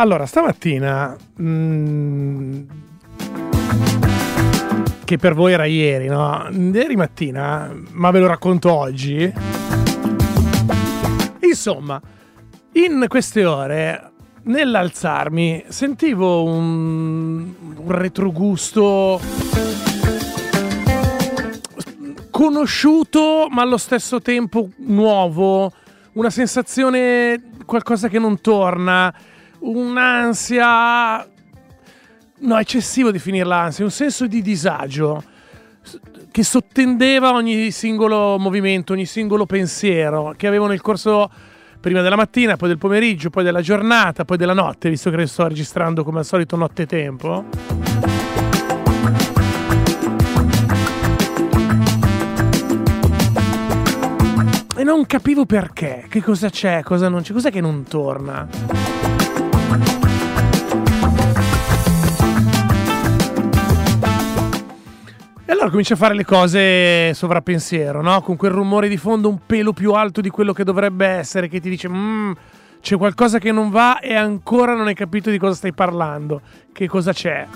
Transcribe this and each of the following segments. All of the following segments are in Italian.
Allora, stamattina, che per voi era ieri, no? Ieri mattina, ma ve lo racconto oggi. Insomma, in queste ore, nell'alzarmi, sentivo un retrogusto conosciuto, ma allo stesso tempo nuovo, una sensazione, qualcosa che non torna, un'ansia, no, eccessivo definirla ansia, un senso di disagio che sottendeva ogni singolo movimento, ogni singolo pensiero che avevo nel corso prima della mattina, poi del pomeriggio, poi della giornata, poi della notte, visto che sto registrando come al solito notte-tempo. E non capivo perché, che cosa c'è, cosa non c'è, cos'è che non torna. E allora comincio a fare le cose sovrappensiero, no? Con quel rumore di fondo un pelo più alto di quello che dovrebbe essere, che ti dice c'è qualcosa che non va e ancora non hai capito di cosa stai parlando, che cosa c'è.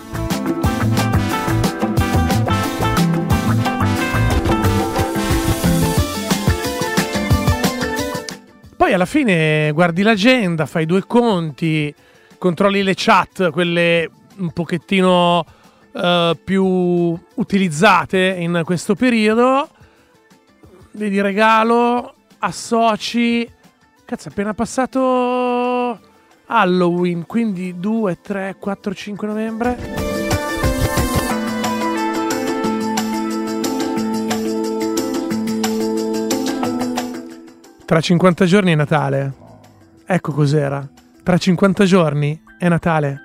Poi alla fine guardi l'agenda, fai due conti, controlli le chat, quelle un pochettino più utilizzate in questo periodo, vedi regalo, associ, cazzo è appena passato Halloween, quindi 2, 3, 4, 5 novembre. Tra 50 giorni è Natale. Ecco cos'era. Tra 50 giorni è Natale.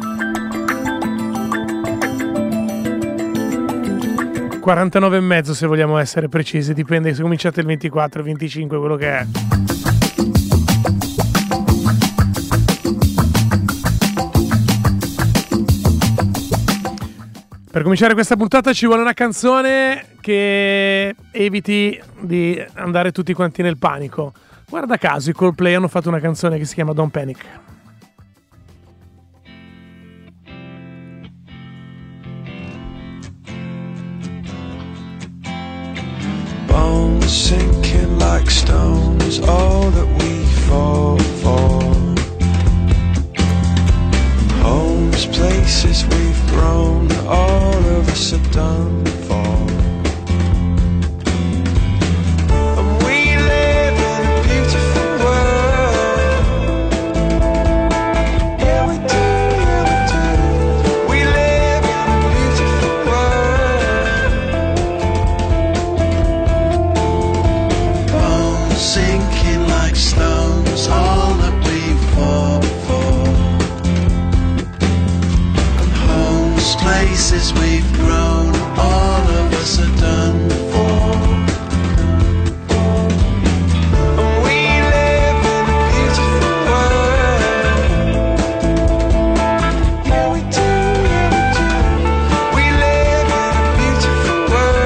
49 e mezzo se vogliamo essere precisi, dipende se cominciate il 24, il 25, quello che è. Per cominciare questa puntata ci vuole una canzone che eviti di andare tutti quanti nel panico. Guarda caso i Coldplay hanno fatto una canzone che si chiama Don't Panic. Bones sinking like stones, all that we fall for. Homes, places we've grown, all of us are done for. And we live in a beautiful world. Yeah, we do, yeah, we do. We live in a beautiful world. Bones sinking like stones, all that we fall for. Places we've grown, all of us are done for. And we live in a beautiful world. Yeah, we do, yeah, we do. We live in a beautiful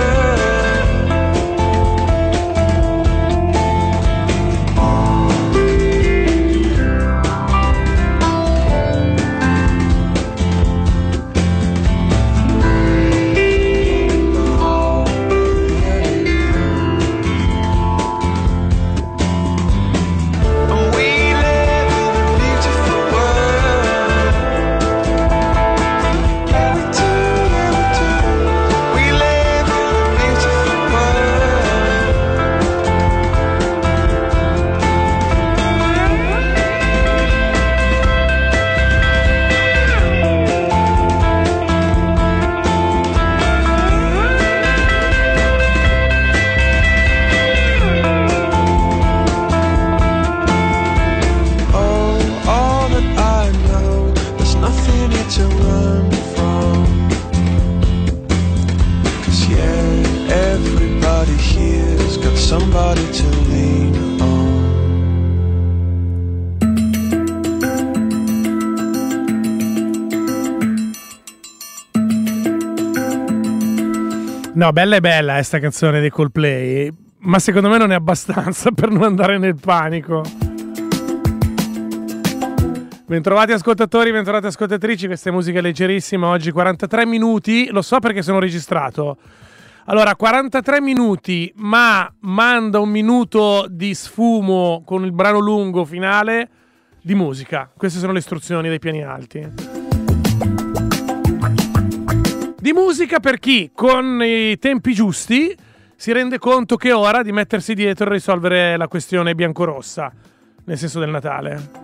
No, bella è bella sta canzone dei Coldplay, ma secondo me non è abbastanza per non andare nel panico. Bentrovati ascoltatori, bentrovate ascoltatrici, questa è musica leggerissima, oggi 43 minuti, lo so perché sono registrato. Allora, 43 minuti, ma manda un minuto di sfumo con il brano lungo finale di musica. Queste sono le istruzioni dei piani alti. Di musica per chi, con i tempi giusti, si rende conto che è ora di mettersi dietro e risolvere la questione biancorossa, nel senso del Natale.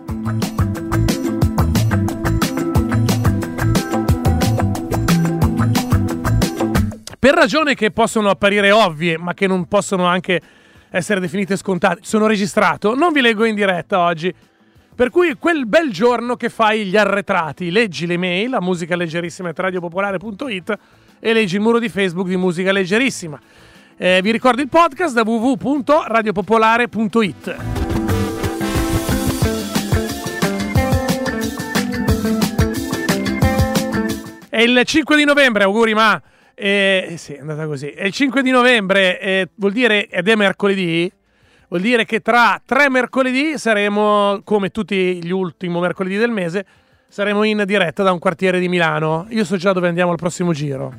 Per ragioni che possono apparire ovvie, ma che non possono anche essere definite scontate, sono registrato, non vi leggo in diretta oggi. Per cui quel bel giorno che fai gli arretrati, leggi le mail a musicalleggerissima@radiopopolare.it e leggi il muro di Facebook di Musica Leggerissima. Vi ricordo il podcast da www.radiopopolare.it. È il 5 di novembre, auguri ma... sì, è andata così. È il 5 di novembre, vuol dire, ed è mercoledì, vuol dire che tra 3 mercoledì saremo, come tutti gli ultimi mercoledì del mese, saremo in diretta da un quartiere di Milano. Io so già dove andiamo al prossimo giro.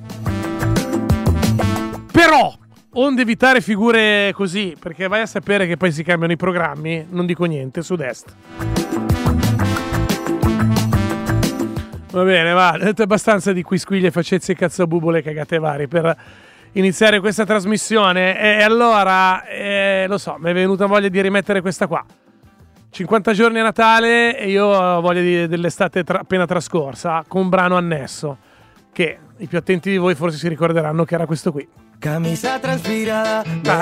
Però, onde evitare figure così, perché vai a sapere che poi si cambiano i programmi, non dico niente, Sud-Est. Va bene, va, detto abbastanza di quisquiglie, faccezze, cazzabubole, cagate vari per iniziare questa trasmissione. E allora, lo so, mi è venuta voglia di rimettere questa qua. 50 giorni a Natale e io ho voglia dell'estate appena trascorsa, con un brano annesso, che i più attenti di voi forse si ricorderanno che era questo qui. Camisa transpirada,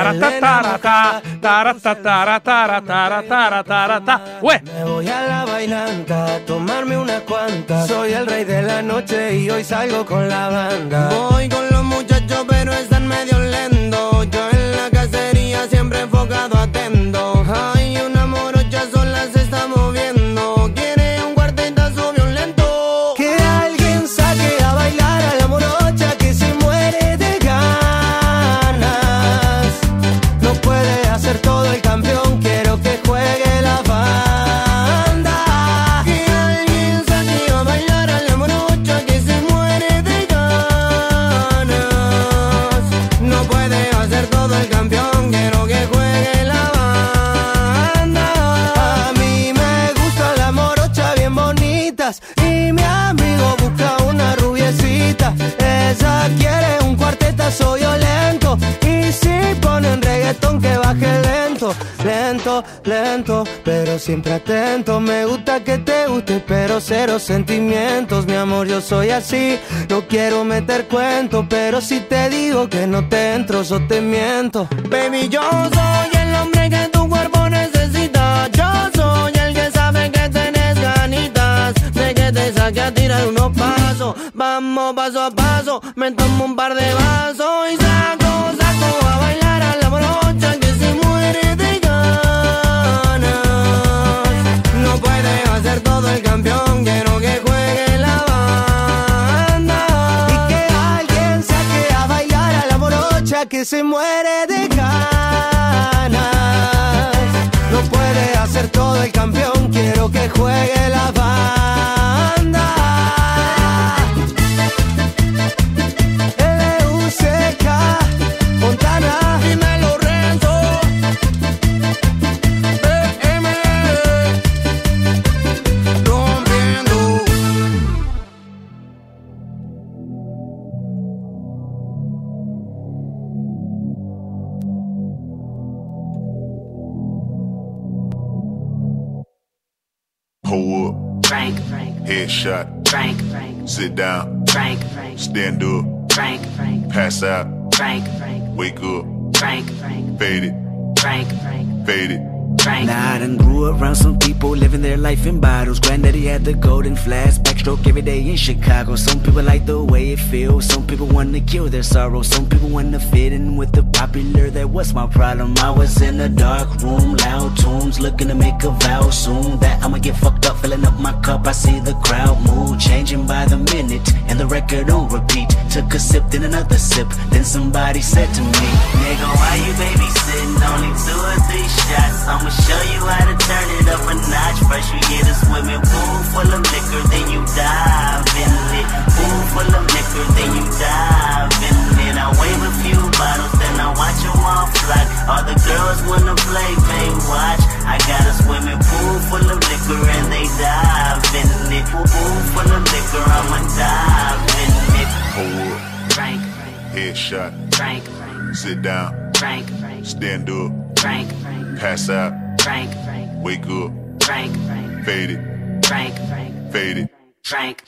Uè! me voy a la bailanta a tomarme una cuanta. Soy el rey de la noche y hoy salgo con la banda. Voy con los muchachos pero están medio lentos. Yo en la cacería siempre enfocado atento. Hay una morocha sola se está moviendo. Quiere un cuartetazo violento. Que alguien saque a bailar a la morocha que se muere de ganas. No puede hacer todo el campeón, quiero que juegue la banda. Que alguien saque a bailar a la morocha que se muere de ganas. No puede hacer todo el campeón, quiero que juegue la banda. A mí me gusta la morocha bien bonitas y mi amigo busca una rubiecita. Ella quiere un cuartetazo violento y si ponen reggaetón que baje lento, lento, lento, pero siempre atento. Me gusta que te guste, pero cero sentimientos. Mi amor, yo soy así, no quiero meter cuento, pero si te digo que no te entro, yo te miento. Baby, yo soy el hombre que tu cuerpo necesita. Yo soy el que sabe que tenés ganitas de que te saque a tirar unos pasos. Vamos paso a paso, me tomo un par de vasos y saco a bailar a la morocha que se muere de ganas. No puede hacer todo el campeón, quiero que juegue la banda. Y que alguien saque a bailar a la morocha que se muere de ganas. No puede hacer todo el campeón, quiero que juegue la banda. LUCK, Fontana, dímelo Renzo, BM, rompiendo. Hold up, Frank, headshot, Frank, sit down, Frank, stand up, Frank, pass out, Frank, wake up, Frank, fade it, Frank, fade it. Frank. Now I done grew around some people living their life in bottles. Granddaddy had the golden flask, backstroke stroke every day in Chicago. Some people like the way it feels. Some people wanna kill their sorrow. Some people wanna fit in with the popular. That was my problem. I was in a dark room, loud tunes, looking to make a vow soon that I'ma get fucked up, filling up my cup. I see the crowd mood changing by the minute, and the record on repeat. Took a sip, then another sip. Then somebody said to me, nigga, why you babysitting? Only 2 or 3 shots. I'ma show you how to turn it up a notch. First you get a swimming pool full of liquor, then you dive in it. Pool full of liquor, then you dive in it. I wave a few bottles, then I watch them all flock. All the girls wanna play, they watch. I got a swimming pool full of liquor and they dive in it. Pool full of liquor, I'ma dive in it. Hold up, Drink, headshot, drink, sit down, drink, stand up, drink, pass out, drink, wake up, drink, fade it, drink, fade it. drink.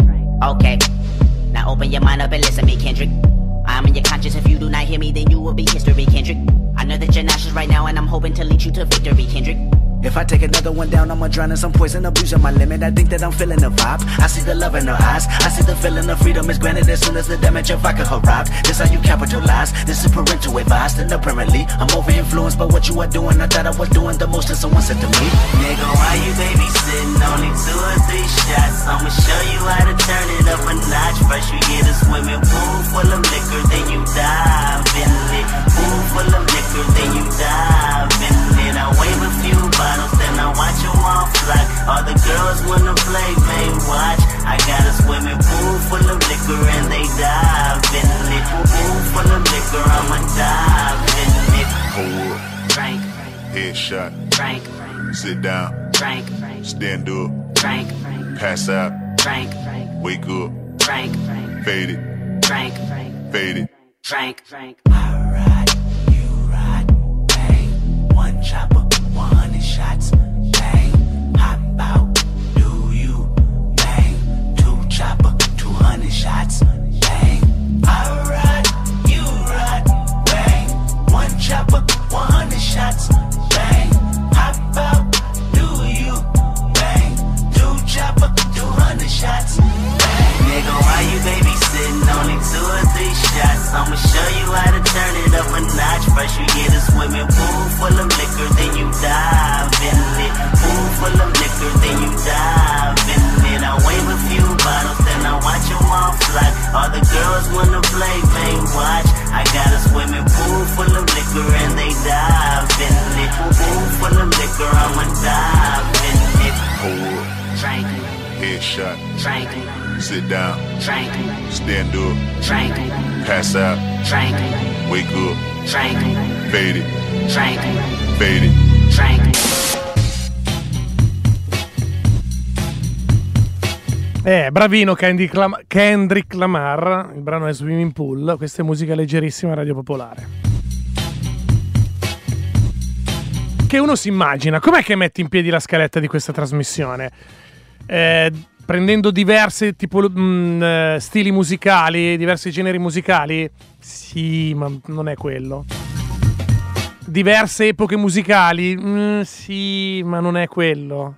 Okay, now open your mind up and listen to me, Kendrick. I'm in your conscience. If you do not hear me, then you will be history, Kendrick. I know that you're nauseous right now, and I'm hoping to lead you to victory, Kendrick. If I take another one down, I'ma drown in some poison, abusing my limit. I think that I'm feeling the vibe. I see the love in her eyes. I see the feeling of freedom is granted as soon as the damage of vodka arrived. This how you capitalize. This is parental advice. And apparently, I'm over influenced by what you are doing. I thought I was doing the most, and someone said to me, nigga, why you babysitting? Only 2 or 3 shots. I'ma show you how to turn it up a notch. First you get a swimming pool full of liquor, then you dive in it. Pool full of liquor, then you dive in it. I wave a few bottles, then I watch them all flock. All the girls wanna play, they watch. I got a swimming pool full of liquor and they dive in it. Pool full of liquor, I'ma dive in it. Hold up, Drink, headshot, drink, sit down, drink, stand up, drink, pass out, drink, wake up, drink, fade it, drink, fade it. drink. I ride, you ride, bang. 1 chopper, 100 shots, bang. Hop out, do you, bang. 2 chopper, 200 shots, bang. I ride, you ride, bang. 1 chopper, 100 shots, bang. Hop out, do you, bang. 2 chopper, 200 shots, bang. Nigga, why you babysitting? Only 2 or 3 shots. I'ma show you how to turn it up a notch. First you get a swimming pool full of liquor, then you dive in it. Pool full of liquor, then you dive in it. I wave a few bottles, then I watch them all flock. All the girls wanna play, they watch. I got a swimming pool full of liquor and they dive in it. Pool full of liquor, I'ma dive in it. Hold up, Drink, headshot, drink, sit down, drink, stand up, drink, pass out, drink, wake up, drink, fade it, drink, fade it. drink. Bravino Kendrick Lamar, il brano è Swimming Pool, questa è musica leggerissima a Radio Popolare. Che uno si immagina, com'è che metti in piedi la scaletta di questa trasmissione? Prendendo diversi stili musicali, diversi generi musicali? Sì, ma non è quello. Diverse epoche musicali? Sì, ma non è quello.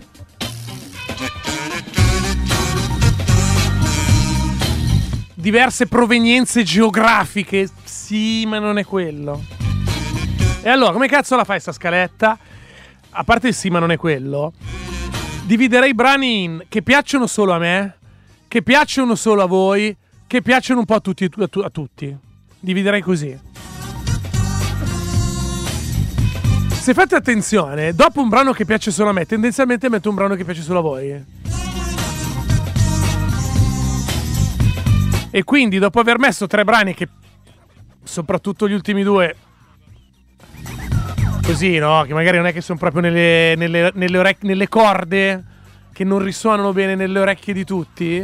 Diverse provenienze geografiche? Sì, ma non è quello. E allora, come cazzo la fai sta scaletta? A parte il sì, ma non è quello. Dividerei i brani in che piacciono solo a me, che piacciono solo a voi, che piacciono un po' a tutti. Dividerei così. Se fate attenzione, dopo un brano che piace solo a me, tendenzialmente metto un brano che piace solo a voi. E quindi, dopo aver messo 3 brani che, soprattutto gli ultimi 2, così, no? Che magari non è che sono proprio nelle corde, che non risuonano bene nelle orecchie di tutti.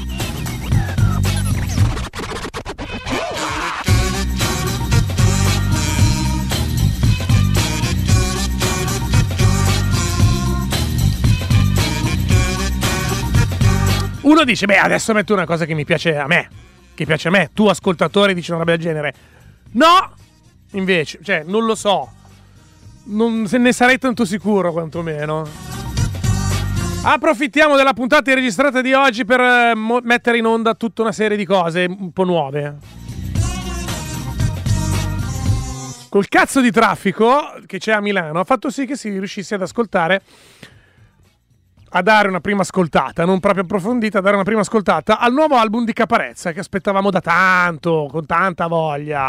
Uno dice, beh, adesso metto una cosa che mi piace a me. Che piace a me. Tu, ascoltatore, dici una roba del genere. No! Invece, cioè, non lo so. Non se ne sarei tanto sicuro, quantomeno. Approfittiamo della puntata registrata di oggi per mettere in onda tutta una serie di cose un po' nuove. Col cazzo di traffico che c'è a Milano ha fatto sì che si riuscisse ad ascoltare, a dare una prima ascoltata, non proprio approfondita, a dare una prima ascoltata al nuovo album di Caparezza che aspettavamo da tanto, con tanta voglia.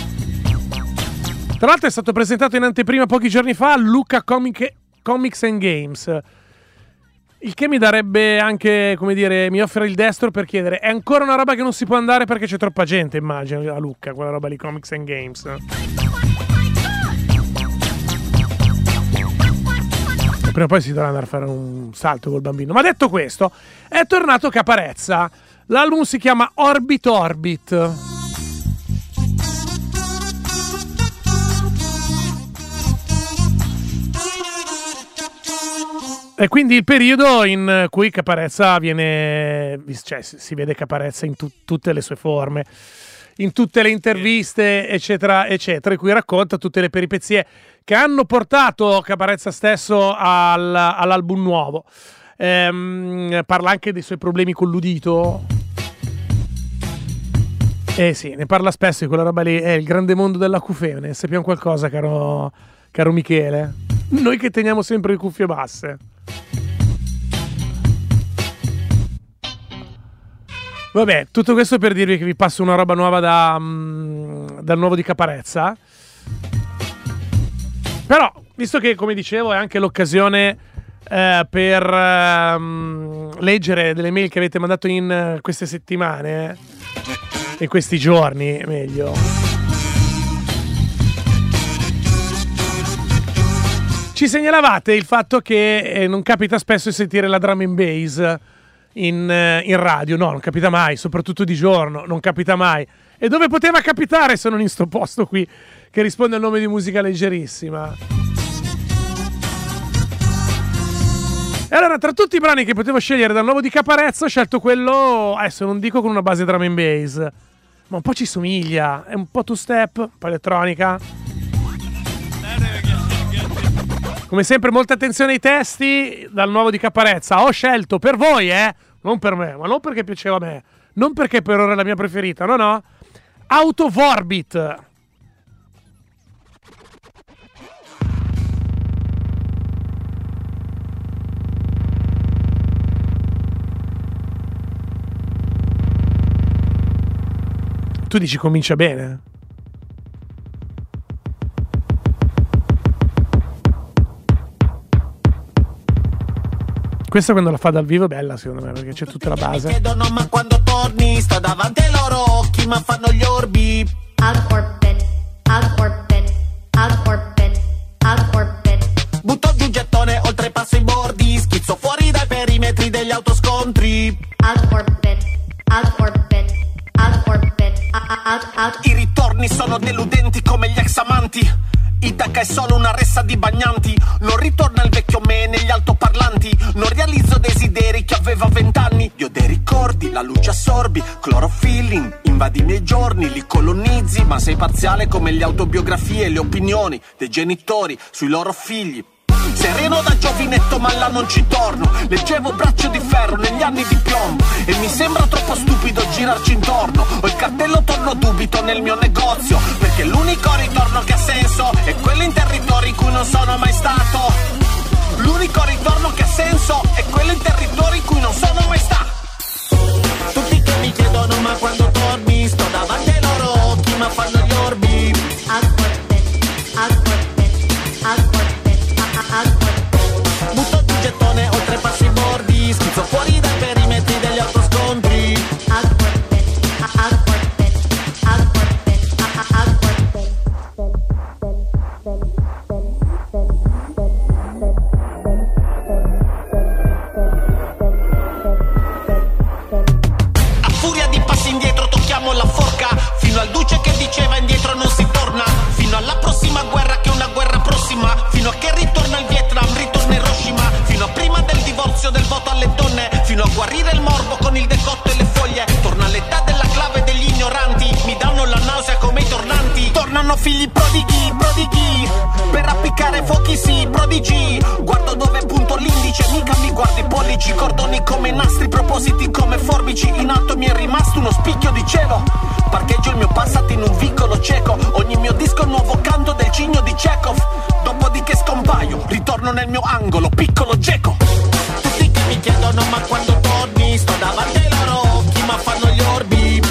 Tra l'altro è stato presentato in anteprima pochi giorni fa a Lucca Comics and Games, il che mi darebbe anche, come dire, mi offre il destro per chiedere: è ancora una roba che non si può andare perché c'è troppa gente, immagino, a Lucca, quella roba di Comics and Games. Prima o poi si dovrà andare a fare un salto col bambino. Ma detto questo, è tornato Caparezza. L'album si chiama Orbit Orbit. E quindi il periodo in cui Caparezza viene, cioè si vede Caparezza in tutte le sue forme, in tutte le interviste, eccetera, eccetera, in cui racconta tutte le peripezie che hanno portato Caparezza stesso all'album nuovo. Parla anche dei suoi problemi con l'udito. Sì, ne parla spesso di quella roba lì. È il grande mondo dell'acufene. Ne sappiamo qualcosa, caro Michele? Noi che teniamo sempre le cuffie basse. Vabbè, tutto questo per dirvi che vi passo una roba nuova dal nuovo di Caparezza. Però, visto che, come dicevo, è anche l'occasione per leggere delle mail che avete mandato in queste settimane, in questi giorni, meglio. Ci segnalavate il fatto che non capita spesso di sentire la drum and bass in radio. No, non capita mai, soprattutto di giorno, non capita mai. E dove poteva capitare se non in sto posto qui che risponde al nome di Musica Leggerissima? E allora, tra tutti i brani che potevo scegliere dal nuovo di Caparezza, ho scelto quello, adesso non dico con una base drum and bass, ma un po' ci somiglia. È un po' two step, un po' elettronica. Come sempre, molta attenzione ai testi dal nuovo di Caparezza. Ho scelto per voi, non per me, ma non perché piaceva a me, non perché per ora è la mia preferita, no. Autovorbit. Tu dici comincia bene? Questa quando la fa dal vivo è bella, secondo me, perché c'è tutta la base. Mi chiedono ma quando torni, sto davanti ai loro occhi ma fanno gli orbi. Out orbit, out orbit, out orbit, out orbit. Butto giù gettone, oltrepasso i bordi, schizzo fuori dai perimetri degli autoscontri. Out orbit, out orbit, out orbit, out. I ritorni sono deludenti come gli ex amanti. Itaca è solo una ressa di bagnanti. Non ritorna il vecchio me negli altoparlanti. Non realizzo desideri che aveva 20 anni. Io dei ricordi, la luce assorbi. Clorofilling, invadi i miei giorni. Li colonizzi, ma sei parziale come le autobiografie e le opinioni dei genitori sui loro figli. Sereno da giovinetto ma là non ci torno. Leggevo Braccio di ferro negli anni di piombo e mi sembra troppo stupido girarci intorno. Ho il cartello torno dubito nel mio negozio, perché l'unico ritorno che ha senso è quello in territori in cui non sono mai stato. L'unico ritorno che ha senso è quello in territori in cui non sono mai stato. Tutti che mi chiedono ma quando torni, sto davanti ai loro occhi ma fanno gli orbi. Out orbit, out orbit, out orbit. Butto giù gettone, oltrepasso i bordi, schizzo fuori dai perimetri degli autoscontri. Out orbit, out orbit, out orbit, out A furia di passi indietro tocchiamo la forca, fino al duce che diceva indietro non si torna, fino alla prossima guerra che è una guerra prossima, fino a che ritorna il Vietnam, ritorna Hiroshima, fino a prima del divorzio, del voto alle donne, fino a guarire il morbo con il decotto e le foglie. Torna l'età della clave degli ignoranti, mi danno la nausea come i tornanti. Tornano figli prodighi, prodighi, per appiccare fuochi sì, prodigi. Guardo dove punto l'indice, mica mi guardi poli 14, cordoni come nastri, propositi come forbici, in alto mi è rimasto uno spicchio di cielo. Parcheggio il mio Passat in un vicolo cieco, ogni mio disco è un nuovo canto del cigno di Chekhov. Dopodiché scompaio, ritorno nel mio angolo, piccolo geco. Tutti che mi chiedono ma quando torni, sto davanti ai loro occhi ma fanno gli orbi.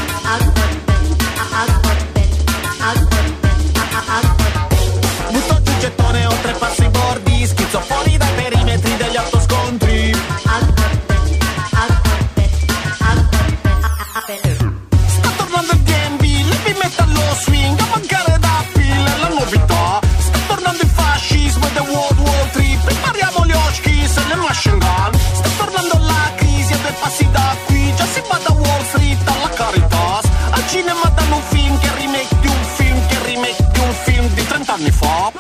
Butto giù gettone o tre passi i bordi, schizzo fuori dai perimetri degli autoscontri. Sta tornando il DMV, l'heavy metal lo swing, a mancare da pille la novità. Sta tornando il fascismo e the World War III, prepariamo gli Oshkis e le machine gun. Sta tornando la crisi e due passi da qui, già si va da Wall Street alla Caritas. Al cinema danno un film che è remake di un film, che è remake di un film di 30 anni fa.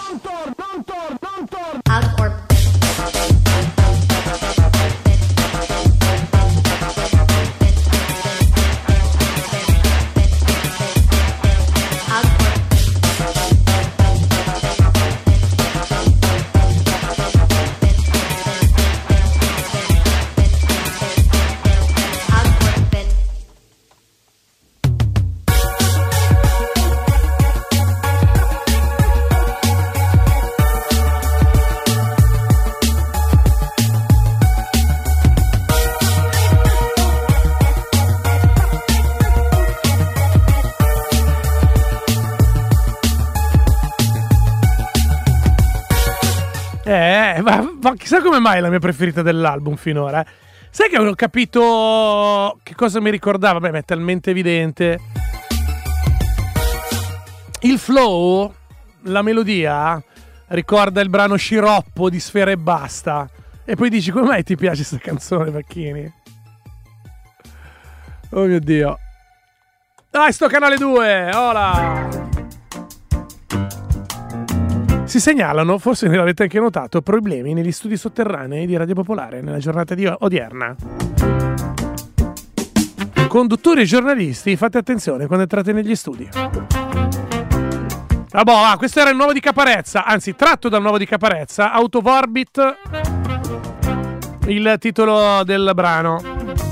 Ma chissà come mai è la mia preferita dell'album finora. Sai che ho capito che cosa mi ricordava? Beh, ma è talmente evidente. Il flow, la melodia, ricorda il brano Sciroppo di Sfera e Basta. E poi dici, come mai ti piace questa canzone, Facchini? Oh mio Dio. Dai, sto Canale 2, hola! Si segnalano, forse ne l'avete anche notato, problemi negli studi sotterranei di Radio Popolare nella giornata di odierna. Conduttori e giornalisti, fate attenzione quando entrate negli studi. Questo era il nuovo di Caparezza, anzi tratto dal nuovo di Caparezza, Out of Orbit, il titolo del brano.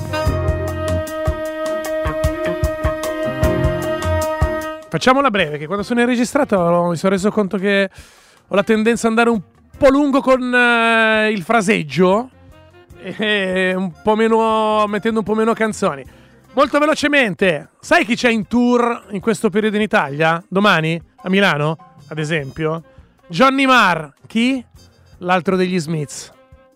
Facciamola breve, che quando sono registrato mi sono reso conto che ho la tendenza ad andare un po' lungo con il fraseggio e un po' meno, mettendo un po' meno canzoni. Molto velocemente, sai chi c'è in tour in questo periodo in Italia? Domani? A Milano, ad esempio? Johnny Marr. Chi? L'altro degli Smiths.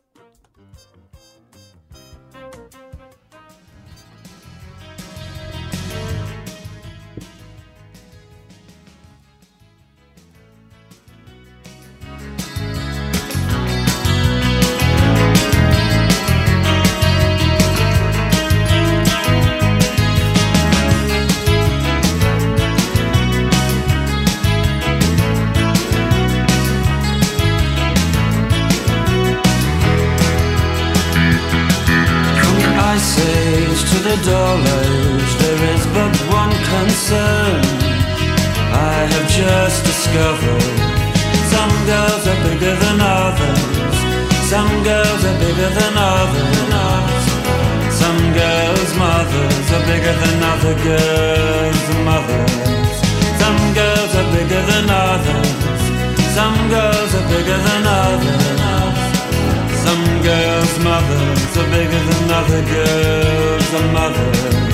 To the dull age, there is but one concern I have just discovered. Some girls are bigger than others. Some girls are bigger than others. Some girls' mothers are bigger than other girls' mothers. Some girls are bigger than others. Some girls are bigger than others. Some girls' mothers are bigger than other girls' mothers.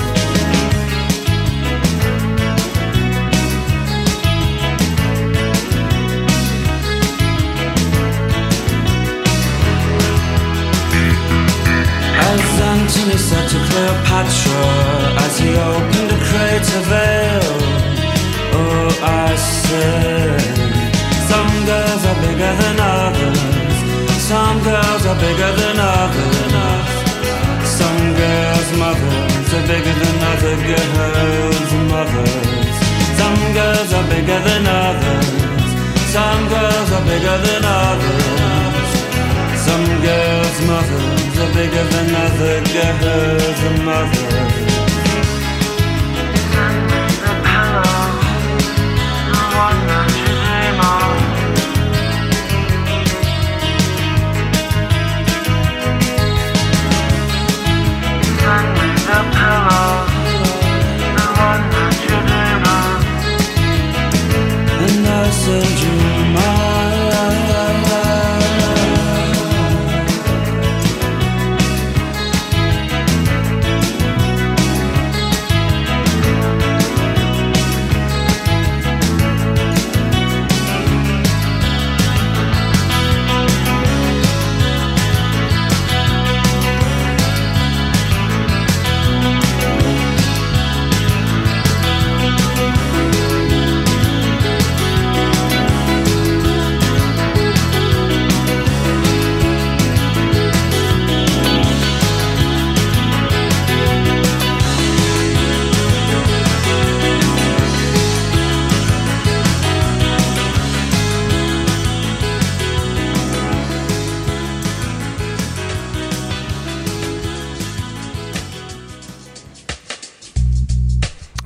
As Antony said to Cleopatra as he opened a crater veil, oh, I said, some girls are bigger than others. Some girls are bigger than others. Some girls' mothers are bigger than other girls' mothers. Some girls are bigger than others. Some girls are bigger than others. Some girls' mothers are bigger than other girls' mothers. The pillow, the one that you dream of.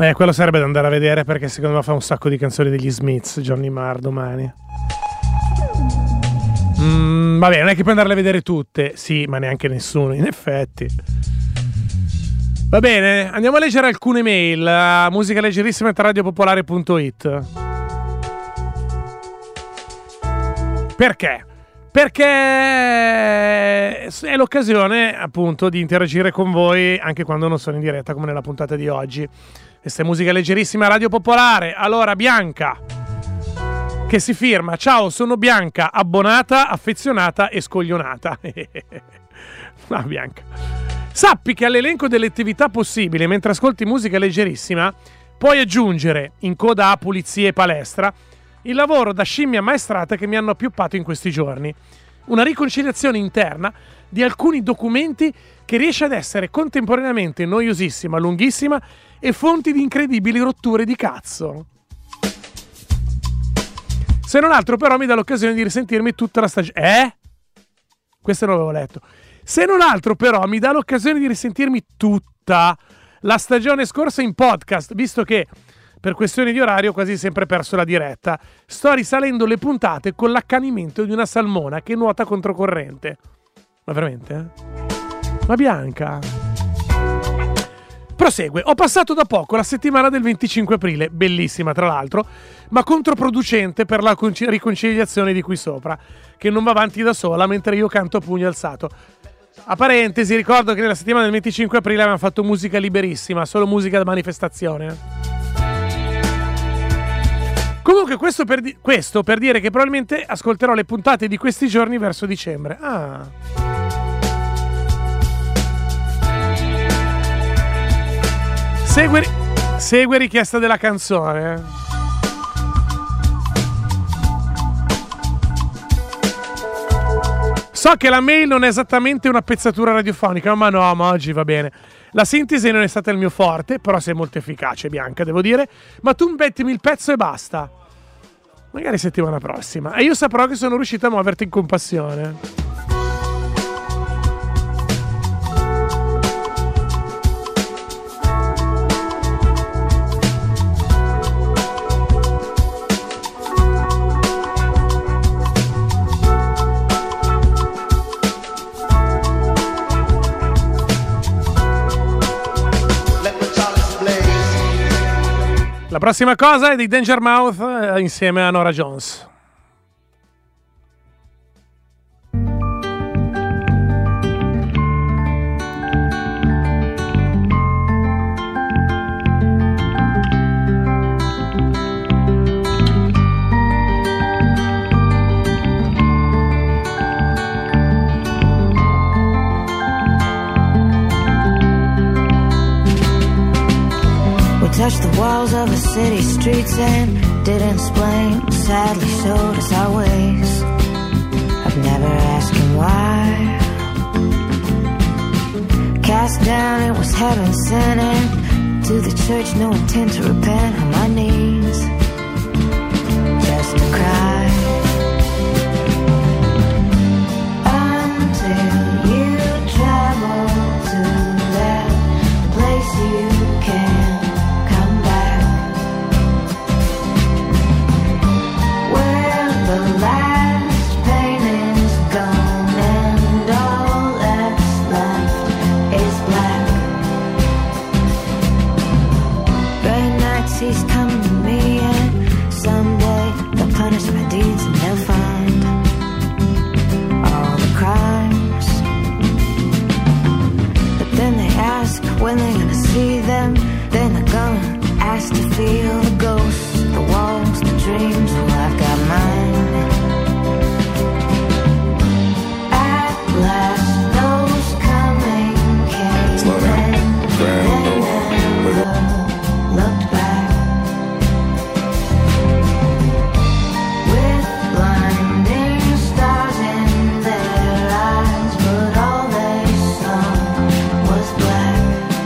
Quello sarebbe da andare a vedere, perché secondo me fa un sacco di canzoni degli Smiths, Johnny Marr, domani. Vabbè, non è che puoi andarle a vedere tutte. Sì, ma neanche nessuno, in effetti. Va bene, andiamo a leggere alcune mail. Musica leggerissima a radiopopolare.it. Perché? Perché è l'occasione appunto di interagire con voi anche quando non sono in diretta, come nella puntata di oggi. Questa è musica leggerissima a Radio Popolare. Allora, Bianca, che si firma: ciao, sono Bianca, abbonata, affezionata e scoglionata. Bianca, sappi che all'elenco delle attività possibili mentre ascolti musica leggerissima puoi aggiungere, in coda a pulizie e palestra, il lavoro da scimmia maestrata che mi hanno appioppato in questi giorni. Una riconciliazione interna di alcuni documenti che riesce ad essere contemporaneamente noiosissima, lunghissima e fonti di incredibili rotture di cazzo. Se non altro però mi dà l'occasione di risentirmi tutta la stagione. Questo non l'avevo letto. Se non altro però mi dà l'occasione di risentirmi tutta la stagione scorsa in podcast, visto che per questioni di orario ho quasi sempre perso la diretta. Sto risalendo le puntate con l'accanimento di una salmona che nuota controcorrente. Ma veramente? Ma Bianca? Prosegue. Ho passato da poco la settimana del 25 aprile, bellissima tra l'altro, ma controproducente per la riconciliazione di qui sopra, che non va avanti da sola mentre io canto a pugno alzato. A parentesi, ricordo che nella settimana del 25 aprile avevamo fatto musica liberissima, solo musica da manifestazione. Comunque questo per dire che probabilmente ascolterò le puntate di questi giorni verso dicembre. Segue richiesta della canzone. So che la mail non è esattamente una pezzatura radiofonica, ma no, ma oggi va bene. La sintesi non è stata il mio forte, però sei molto efficace, Bianca, devo dire. Ma tu mettimi il pezzo e basta. Magari settimana prossima. E io saprò che sono riuscito a muoverti in compassione. La prossima cosa è di Danger Mouth insieme a Nora Jones. Touched the walls of the city streets and didn't explain, sadly showed us our ways. I've never asked him why. Cast down, it was heaven sent, and to the church no intent to repent. On my knees, just to cry. Until you travel to that place you can the last pain is gone and all that's left is black. Gray nights he's coming to me, and someday they'll punish my deeds and they'll find all the crimes. But then they ask when they're gonna see them. Then they're gonna ask to feel the ghosts, the walls, the dreams. Well, I've got mine. At last, those coming came. Slow down. And never looked back. With blinding stars in their eyes, but all they saw was black.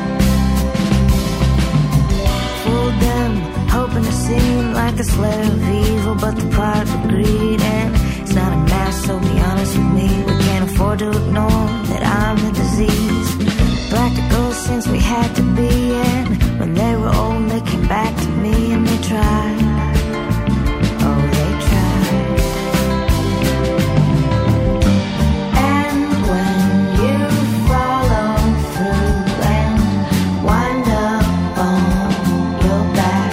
Fooled them, hoping to seem like the slayer of evil, but the pride of greed, and it's not a mask, so be honest with me. We can't afford to ignore that I'm the disease. Practical since we had to be, and when they were old they came try. Oh, they try. And when you follow through and wind up on your back,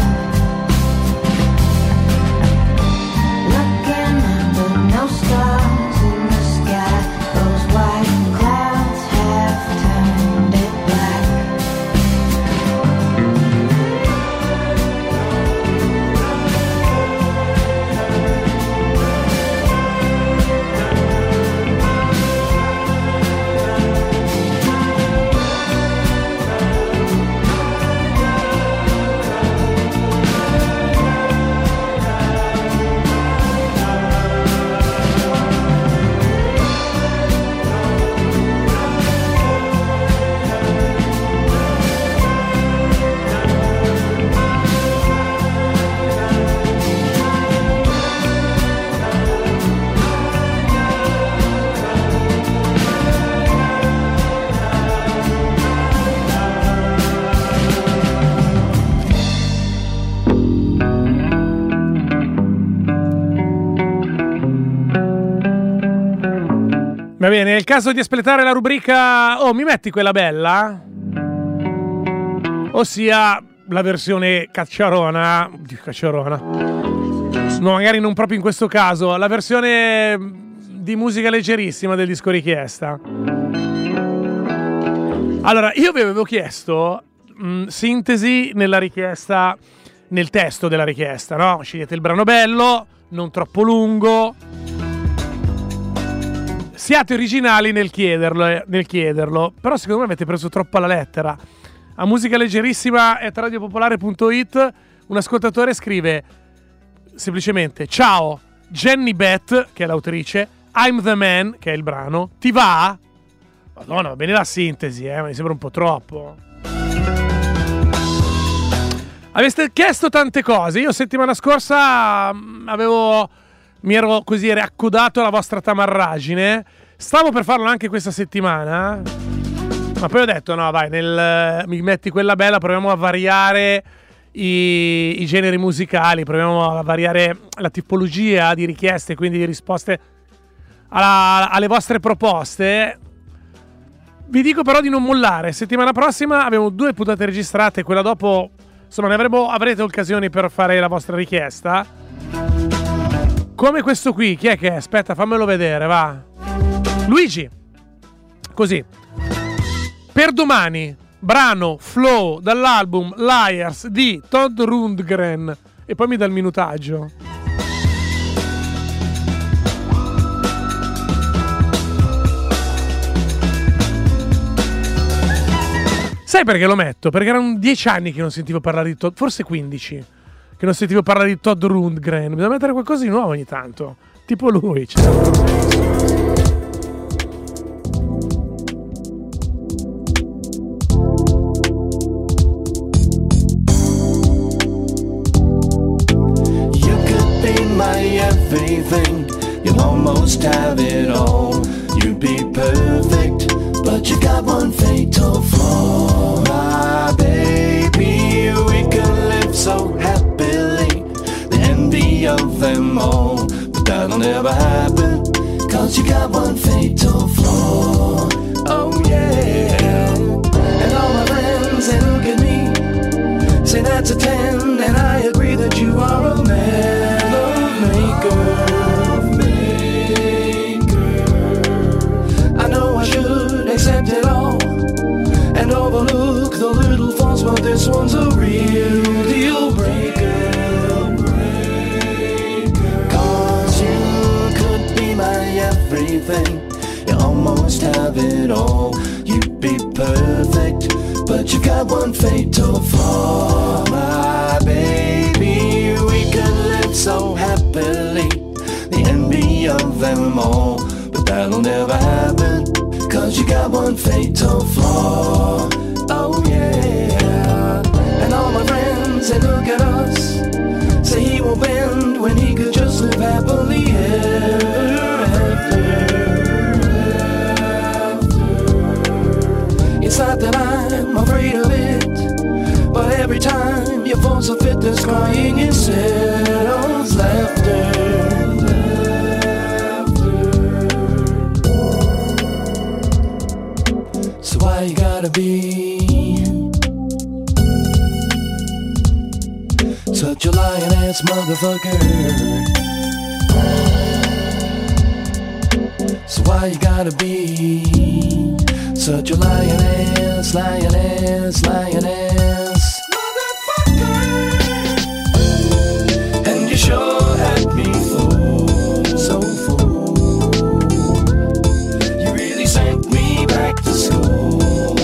looking up but no stars in the sky, those white clouds have turned it black. Va bene, è il caso di espletare la rubrica "Oh, mi metti quella bella?", ossia la versione cacciarona, no, magari non proprio in questo caso, la versione di musica leggerissima del disco richiesta. Allora, io vi avevo chiesto sintesi nella richiesta, nel testo della richiesta, no? Scegliete il brano bello, non troppo lungo. Siate originali nel chiederlo, però secondo me avete preso troppo alla lettera. A musicalegerissima@radiopopolare.it un ascoltatore scrive semplicemente: ciao, Jenny Beth, che è l'autrice, I'm the Man, che è il brano, ti va? Madonna, va bene la sintesi, ma mi sembra un po' troppo. Avete chiesto tante cose. Io settimana scorsa mi ero così accodato alla vostra tamarragine. Stavo per farlo anche questa settimana, ma poi ho detto no, vai, mi metti quella bella, proviamo a variare i generi musicali, proviamo a variare la tipologia di richieste, quindi di risposte alle vostre proposte. Vi dico però di non mollare. Settimana prossima abbiamo 2 puntate registrate, quella dopo insomma avrete occasioni per fare la vostra richiesta. Come questo qui, chi è che è? Aspetta, fammelo vedere, va. Luigi. Così. Per domani, brano Flow dall'album Liars di Todd Rundgren. E poi mi dà il minutaggio. Sai perché lo metto? Perché erano 10 anni che non sentivo parlare di Todd, forse 15. Che non sentivo parlare di Todd Rundgren. Bisogna mettere qualcosa di nuovo ogni tanto, tipo lui. You could be my everything, you'll almost have it all. You'd be perfect, but you got one fatal flaw. My baby, we could live so happily, the envy of them all. But that'll never happen, cause you got one fatal flaw. Oh yeah. And all my friends, they look at me, say that's a 10, and I agree that you are a man of maker. I know I should accept it all and overlook the little faults, but this one's a real deal breaker. Cause you could be my everything, you almost have it all. You'd be perfect, but you got one fatal flaw. My baby, we could live so happily, the envy of them all. But that'll never happen, cause you got one fatal flaw. Oh yeah. And all my friends, they look at us, say he will bend when he could just live happily ever after. It's not that I'm afraid of it, but every time you your phone's a fit that's crying instead of laughter. So why you gotta be such a lying ass motherfucker? So why you gotta be such a lying ass motherfucker? And you sure had me fooled, so fooled. You really sent me back to school,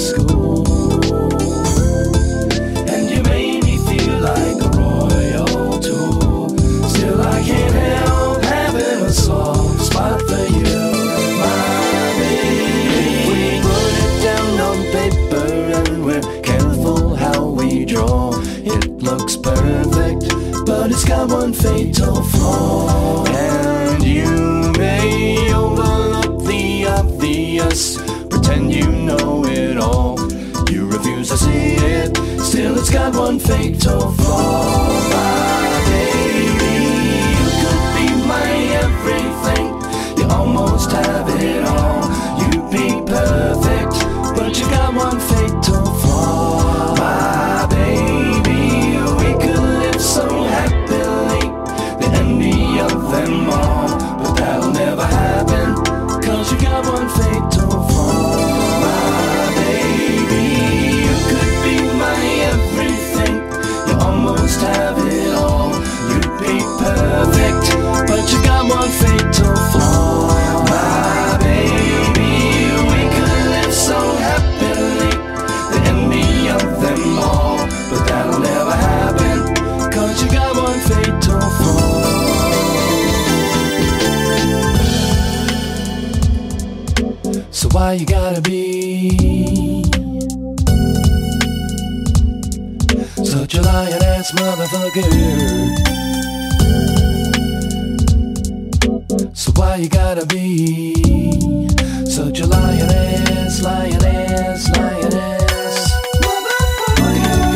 and you made me feel like a royal tool. Still I can't help having a soft spot for you, my baby. We put it down on paper and we're careful how we draw. It looks perfect, but it's got one fatal flaw. And you may overlook the obvious, pretend you know it all. You refuse to see it, still it's got one fatal flaw. My baby, you could be my everything. You almost have it all. You'd be perfect, but you got one fatal flaw. My baby, we could live so happily, the envy of them all. But that'll never happen, cause you got one fatal flaw. My baby, you could be my everything. You almost have it all. You'd be perfect, but you got one fatal flaw. My baby, we could live so happily, the envy of them all. But that'll never happen, cause you got one fatal flaw. So why you gotta be such a lying ass motherfucker? So why you gotta be such a lying ass motherfucker? Why you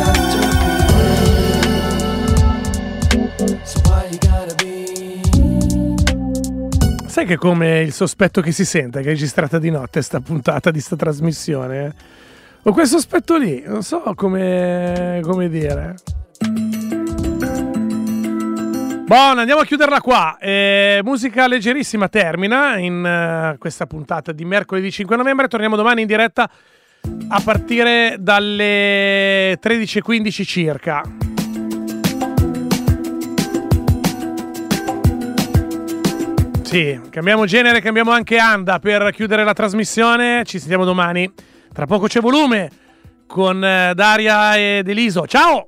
gotta be? So why you gotta be? Sai che come il sospetto che si sente che è registrata di notte sta puntata di sta trasmissione? Ho quel sospetto lì, non so come dire. Buona, andiamo a chiuderla qua. Musica leggerissima termina in questa puntata di mercoledì 5 novembre. Torniamo domani in diretta a partire dalle 13:15 circa. Sì, cambiamo genere, cambiamo anche anda per chiudere la trasmissione. Ci sentiamo domani. Tra poco c'è volume con Daria ed Eliso. Ciao!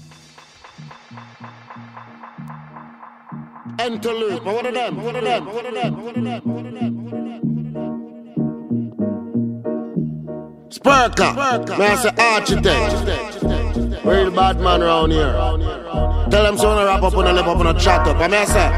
Interlude, but what of them? Spurka, man, I say architect. Real bad man around here. Tell them so when I wrap up on a lip up on a chat up. I mean, I say.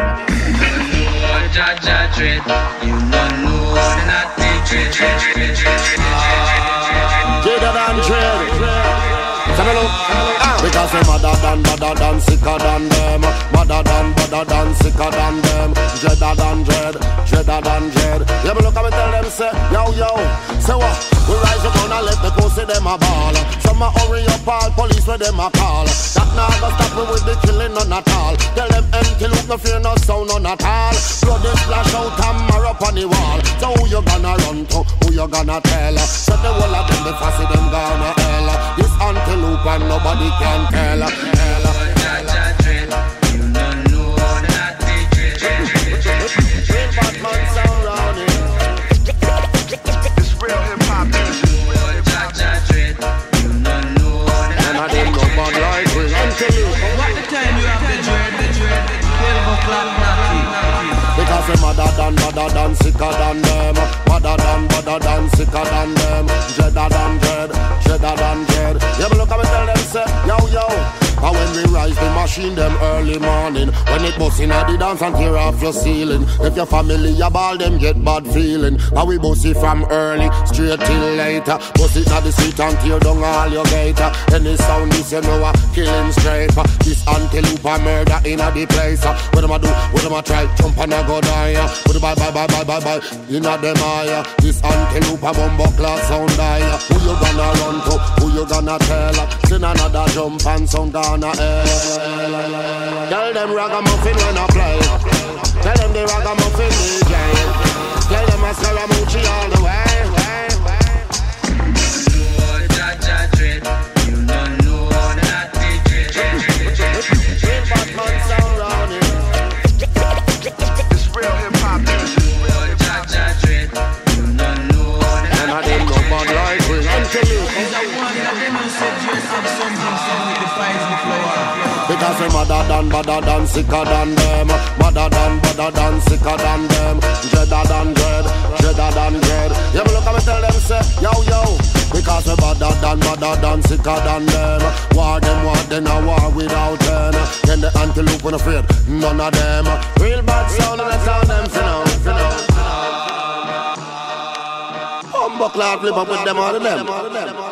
Jaja dread, you don't know, say not the dread. Dreader than dread. Because they madder than, sicker than them. Madder than, sicker than them. Dreader than dread. Yeah, but look at me tell them, say, yo. Say what? We rise up and let the pussy them a ball. Some a hurry up all police where them a call. That now go stop me with the killing none at all. Tell them empty look, no fear, no sound none at all. Blood is splash out and mar up on the wall. So who you gonna run to? Who you gonna tell? So the whole of them, the fussy them gonna hell. This antelope and nobody can tell. Jaja dread, you don't know, say not the dread. Real bad man sound round here. It's real hip hop music. Jaja dread, you don't know, None of them no bad like we. Antelope. what the time you have the dread, silver flat natty. Because they madder than, sicker than them. Madder than, sicker than them. Dreader than dread. Yeah, but look at me tell them, say, yo. But when we ride rise the machine them early morning. When it bust inna the dance and tear off your ceiling. If your family a ball, them get bad feeling. And we bust it from early straight till later. Bust it inna the street and tear down all your gator. Any sound this you know a killing straight. This antelope a murder inna the place. What them a do? What them a try? Jump and a go die. What bye inna them eye. This antelope a bumbo class sound die. Who you gonna run to? Who you gonna tell? Send another jump and sound gonna air. Tell them ragamuffin when I play. Tell them the ragamuffin DJ. Tell them I smell a moochie all the way. Lord, Jaja Dread, you don't know that the Real Batman sound round here. It's real hip hop music. Lord, Jaja Dread, you don't know that. And I didn't know bad like we because we madder than sicker than them. Madder than sicker than them. Dreader than dread. Yeah, but look at me tell them say, yo. Because we madder than sicker than them. War them, then a war without them. Then the antelope when afraid, none of them. Real bad sound and I sound them, you know. Humble cloud flip up with them all of them.